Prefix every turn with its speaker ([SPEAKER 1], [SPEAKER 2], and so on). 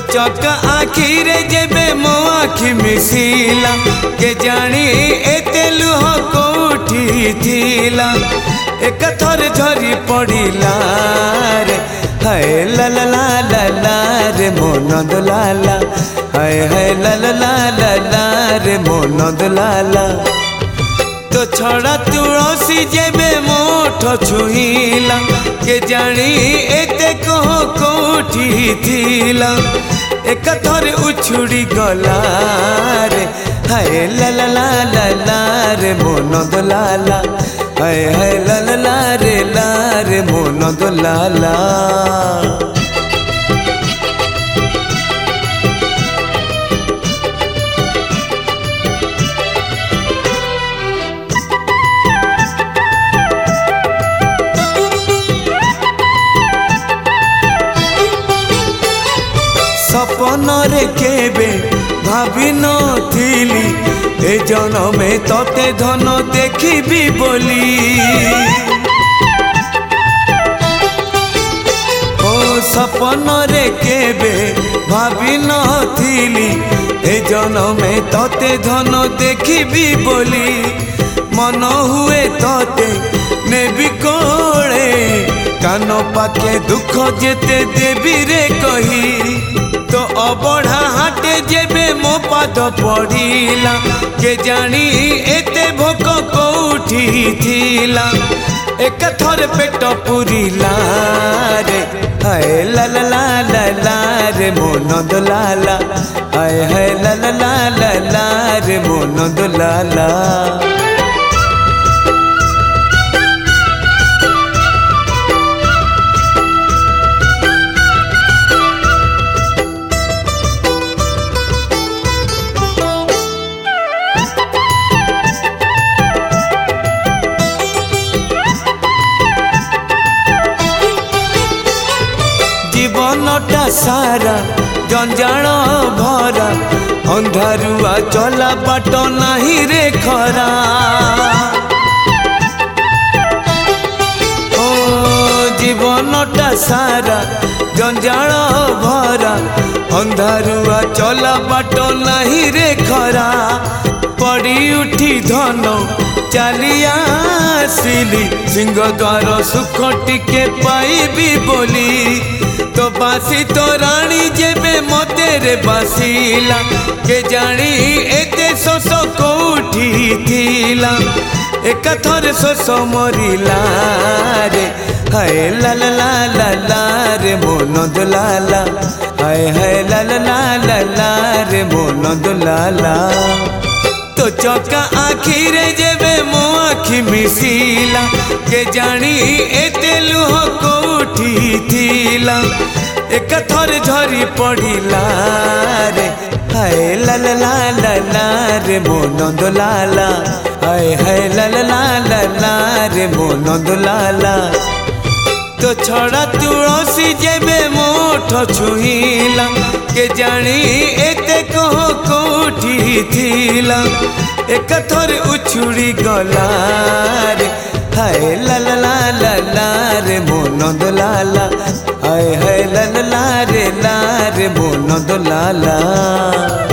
[SPEAKER 1] चका आखिरे जेबे मो आखि मिसिला के जानी एते लुह कोठी थिला एक थर झरी पड़िला रे हाय ला ला ला ला ला रे मो नंद लाला हाय हाय ला ला ला ला ला रे मो नंद लाला तो छड़ा तुलसी जेबे मोठ छुईला के जानी एते कह कोठी थिला एक थर उछुड़ी गला रे हाय ला ला ला ला ला रे मो नंद लाला हाय हाय ला ला ला रे मो नंद लाला। सपन रे केबे भाभी नथिली ए जनमे तते धन देखिबी बोली ओ सपन रे केबे भाभी नथिली ए जनमे तते धन देखिबी बोली मन हुए तते नेबी कोले कान पाखे दुख जेते देवी रे कही तो अबढ़ा हाटे जेबे मो पाद पड़िला के जानी एते भोक कोठी थिला एक थर पेट पुरिला रे हाय ला ला ला ला ला रे मो नंद लाला हाय हाय ला ला ला ला ला रे मो नंद लाला। जीवनटा सारा जंजाल भरा अंधारुआ चला बाट नहीं रे खरा ओ जीवनटा सारा जंजाल भरा अंधारुआ चला बाट नहीं रे खरा पड़ी उठी धन चली आसिली सिंह द्वार सुख टिके पाइबी बोली तो बासी तो रानी जेबे मते रे बासीला के जानी एते सोस कोठी थिला एक थर सोस मरिला रे हाय ला ला ला ला ला रे मो नंद लाला हाय हाय ला ला ला ला ला रे मो नंद लाला तो चका आखिरे जेबे मो आखि मिसिला के जानी एते लुह कोठी थिला एक थर झरी पड़िला रे हाय ला ला ला ला ला रे मो नंद लाला हाय हाय ला ला ला ला ला रे मो नंद लाला तो छड़ा तुलसी जेबे मोठ छुईला के जानी एते कह कोठी थिला एक थर उछुड़ी गला रे हाय ला ला ला ला ला रे मो नंद लाला हाय हाय ला ला ला रे मो नंद लाला।